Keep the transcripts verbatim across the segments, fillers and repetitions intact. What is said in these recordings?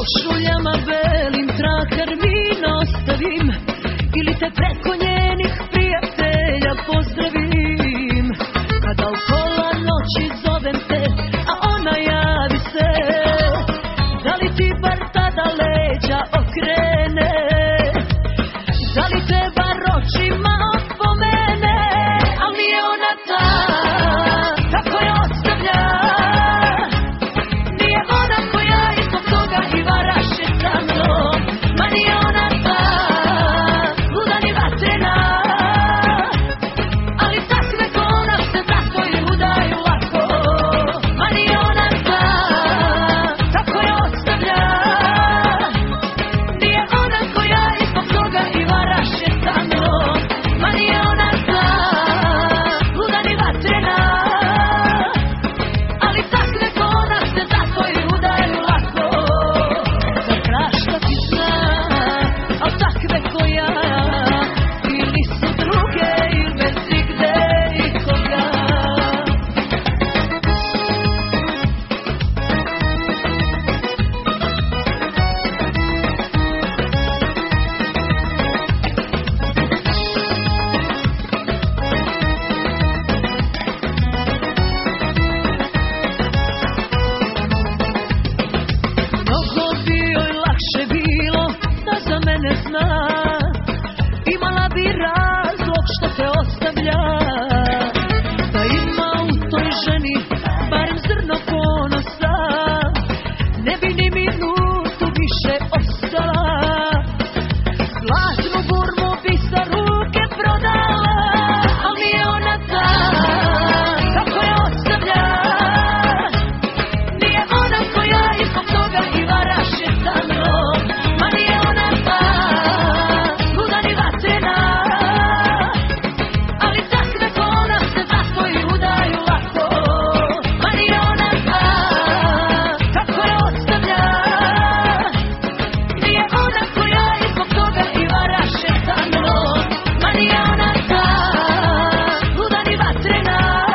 košuljama belim trag karmina ostavim, ili te preko njenih prijatelja pozdravim. Kada u pola noći zovem te, a ona javi se, da li ti bar tada leđa okrene, da li te bar očima opomene, al nije ona ta, tako je ostavlja. Nije ona koja i zbog toga i varaše sa mnom, ma nije ona ta, luda ni vatrena, ali takve ko ona se zato i udaju lako. Ma nije ona ta, tako je ostavlja. Nije ona koja i zbog toga i varaše sa mnom, ma nije ona ta, luda ni vatrena, ali takve ko ona se zato i udaju lako. Za prašta ti zna, al takve ko ja, ili su druge ili bez igde ikoga. Mnogo bi joj lakše bilo da za mene zna, imala bi razlog što te ostavlja, da ima u toj ženi barem zrno ponosa, ne bi ni minutu više ostala. Zlatnu burmu bi sa ruke prodala, al nije ona ta, tako je ostavlja. Nije ona koja i zbog toga i varaše sa mnom, ma nije ona ta, luda ni vatrena, ali takve ko ona se zato i udaju lako. Ma nije ona ta, tako je ostavlja. Nije ona koja i zbog toga i varaše sa mnom, ma nije ona ta, luda ni vatrena,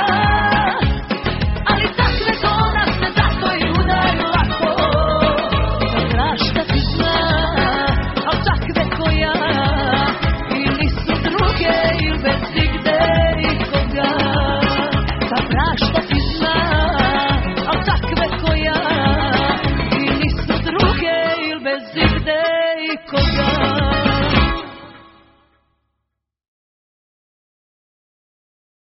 ali takve ko ona se zato i udaju lako. Za prašta ti zna, al takve ko ja, ili su druge ili bez igde ikoga. Za prašta ti zna, al takve ko ja, ili su druge ili bez igde ikoga.